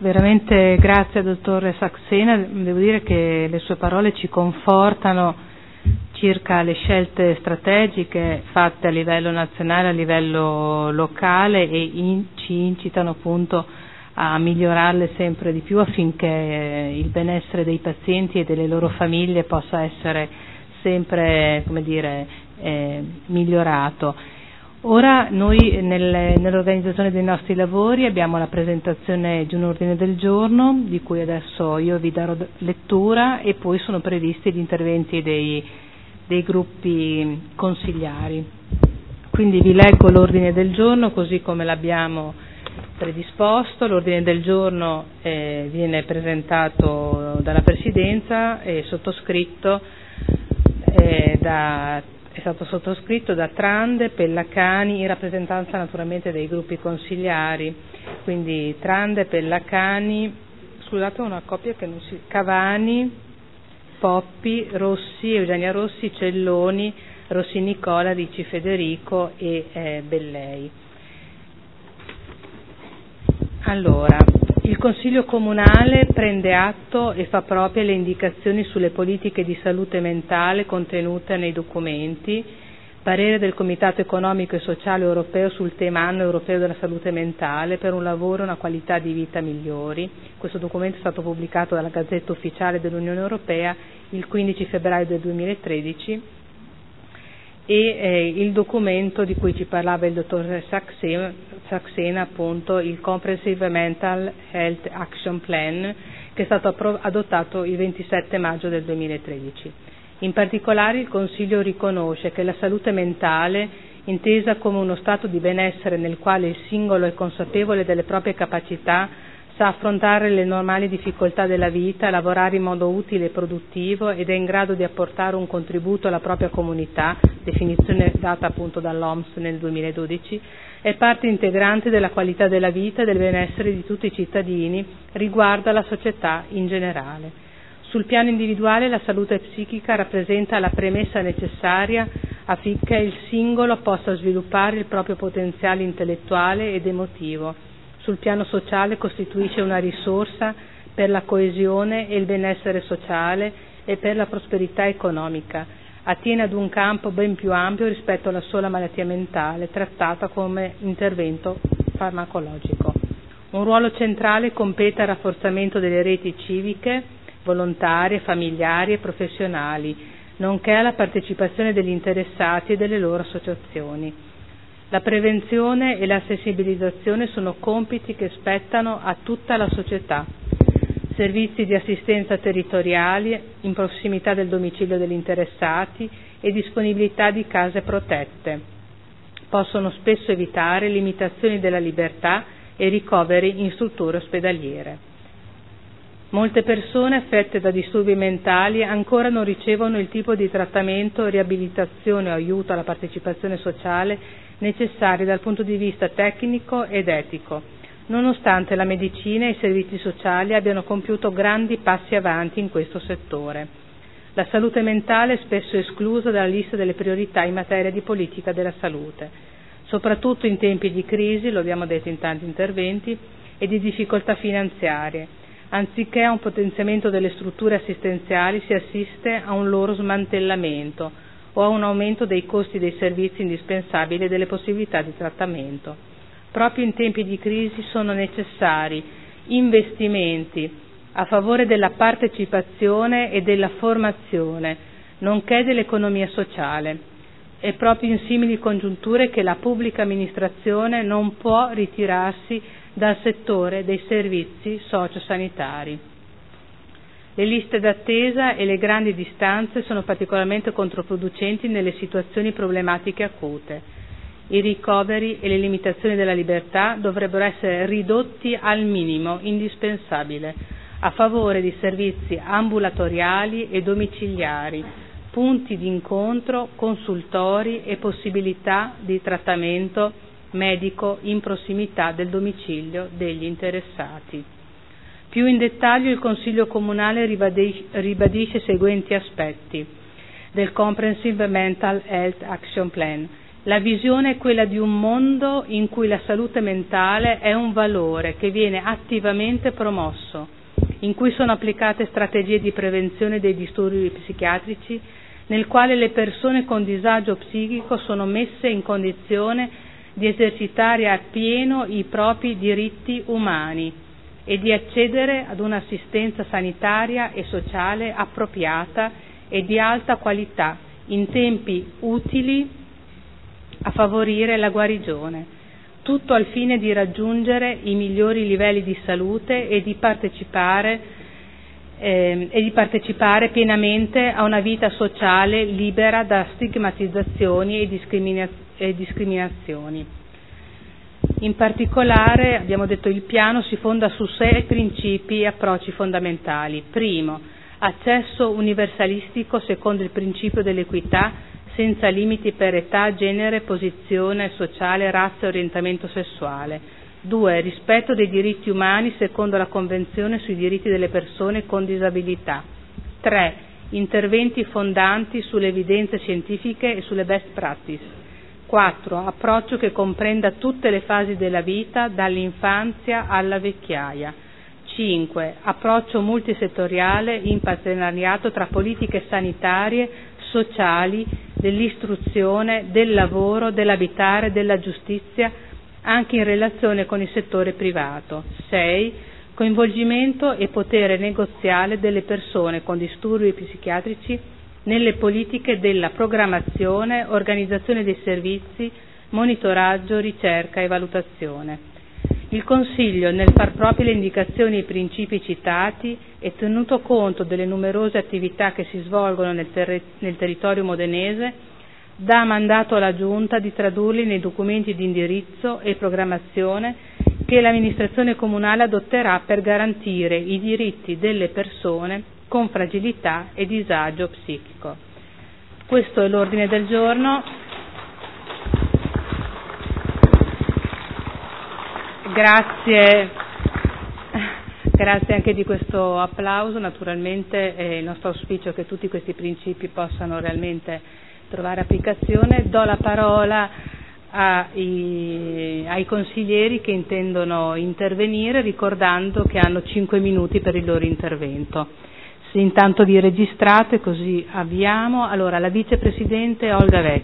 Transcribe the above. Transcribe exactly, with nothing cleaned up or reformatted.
veramente grazie al dottor Saxena, devo dire che le sue parole ci confortano circa le scelte strategiche fatte a livello nazionale, a livello locale e in, ci incitano appunto a migliorarle sempre di più affinché il benessere dei pazienti e delle loro famiglie possa essere sempre, come dire, eh, migliorato. Ora noi nel, nell'organizzazione dei nostri lavori abbiamo la presentazione di un ordine del giorno di cui adesso io vi darò lettura e poi sono previsti gli interventi dei, dei gruppi consigliari. Quindi vi leggo l'ordine del giorno così come l'abbiamo predisposto. L'ordine del giorno eh, viene presentato dalla Presidenza e sottoscritto eh, da è stato sottoscritto da Trande, Pellacani, in rappresentanza naturalmente dei gruppi consigliari, quindi Trande, Pellacani, scusate una coppia che non si... Cavani, Poppi, Rossi, Eugenia Rossi, Celloni, Rossi Nicola, Ricci Federico e eh, Bellei. Allora, il Consiglio Comunale prende atto e fa proprie le indicazioni sulle politiche di salute mentale contenute nei documenti, parere del Comitato Economico e Sociale Europeo sul tema Anno Europeo della Salute Mentale per un lavoro e una qualità di vita migliori. Questo documento è stato pubblicato dalla Gazzetta Ufficiale dell'Unione Europea il quindici febbraio del duemilatredici e eh, il documento di cui ci parlava il dottor Saxena, Saxena appunto il Comprehensive Mental Health Action Plan, che è stato appro- adottato il ventisette maggio del duemilatredici. In particolare il Consiglio riconosce che la salute mentale, intesa come uno stato di benessere nel quale il singolo è consapevole delle proprie capacità, sa affrontare le normali difficoltà della vita, lavorare in modo utile e produttivo ed è in grado di apportare un contributo alla propria comunità, definizione data appunto dall'O M S nel duemiladodici, è parte integrante della qualità della vita e del benessere di tutti i cittadini, riguarda la società in generale. Sul piano individuale la salute psichica rappresenta la premessa necessaria affinché il singolo possa sviluppare il proprio potenziale intellettuale ed emotivo. Sul piano sociale costituisce una risorsa per la coesione e il benessere sociale e per la prosperità economica. Attiene ad un campo ben più ampio rispetto alla sola malattia mentale, trattata come intervento farmacologico. Un ruolo centrale compete al rafforzamento delle reti civiche, volontarie, familiari e professionali, nonché alla partecipazione degli interessati e delle loro associazioni. La prevenzione e la sensibilizzazione sono compiti che spettano a tutta la società. Servizi di assistenza territoriali in prossimità del domicilio degli interessati e disponibilità di case protette possono spesso evitare limitazioni della libertà e ricoveri in strutture ospedaliere. Molte persone affette da disturbi mentali ancora non ricevono il tipo di trattamento, riabilitazione o aiuto alla partecipazione sociale necessari dal punto di vista tecnico ed etico, nonostante la medicina e i servizi sociali abbiano compiuto grandi passi avanti in questo settore. La salute mentale è spesso esclusa dalla lista delle priorità in materia di politica della salute, soprattutto in tempi di crisi, lo abbiamo detto in tanti interventi, e di difficoltà finanziarie. Anziché a un potenziamento delle strutture assistenziali si assiste a un loro smantellamento o a un aumento dei costi dei servizi indispensabili e delle possibilità di trattamento. Proprio in tempi di crisi sono necessari investimenti a favore della partecipazione e della formazione, nonché dell'economia sociale. È proprio in simili congiunture che la pubblica amministrazione non può ritirarsi dal settore dei servizi sociosanitari. Le liste d'attesa e le grandi distanze sono particolarmente controproducenti nelle situazioni problematiche acute. I ricoveri e le limitazioni della libertà dovrebbero essere ridotti al minimo indispensabile a favore di servizi ambulatoriali e domiciliari, punti di incontro, consultori e possibilità di trattamento medico in prossimità del domicilio degli interessati. Più in dettaglio il Consiglio Comunale ribadisce i seguenti aspetti del Comprehensive Mental Health Action Plan. La visione è quella di un mondo in cui la salute mentale è un valore che viene attivamente promosso, in cui sono applicate strategie di prevenzione dei disturbi psichiatrici, nel quale le persone con disagio psichico sono messe in condizione di esercitare appieno i propri diritti umani e di accedere ad un'assistenza sanitaria e sociale appropriata e di alta qualità in tempi utili a favorire la guarigione, tutto al fine di raggiungere i migliori livelli di salute e di partecipare eh, e di partecipare pienamente a una vita sociale libera da stigmatizzazioni e, discrimina- e discriminazioni. In particolare, abbiamo detto, il piano si fonda su sei principi e approcci fondamentali. Primo, accesso universalistico secondo il principio dell'equità, senza limiti per età, genere, posizione sociale, razza e orientamento sessuale. Due, rispetto dei diritti umani secondo la Convenzione sui diritti delle persone con disabilità. Tre, interventi fondanti sulle evidenze scientifiche e sulle best practice. Quattro, approccio che comprenda tutte le fasi della vita, dall'infanzia alla vecchiaia. Cinque, approccio multisettoriale in partenariato tra politiche sanitarie, sociali, dell'istruzione, del lavoro, dell'abitare, della giustizia, anche in relazione con il settore privato. Sei, coinvolgimento e potere negoziale delle persone con disturbi psichiatrici nelle politiche della programmazione, organizzazione dei servizi, monitoraggio, ricerca e valutazione. Il Consiglio, nel far proprie le indicazioni e i principi citati e tenuto conto delle numerose attività che si svolgono nel, ter- nel territorio modenese, dà mandato alla Giunta di tradurli nei documenti di indirizzo e programmazione che l'amministrazione comunale adotterà per garantire i diritti delle persone con fragilità e disagio psichico. Questo è l'ordine del giorno. Grazie, grazie anche di questo applauso. Naturalmente è il nostro auspicio che tutti questi principi possano realmente trovare applicazione. Do la parola ai, ai consiglieri che intendono intervenire, ricordando che hanno cinque minuti per il loro intervento. Se intanto vi registrate, così avviamo. Allora, la vicepresidente Olga Vecchi.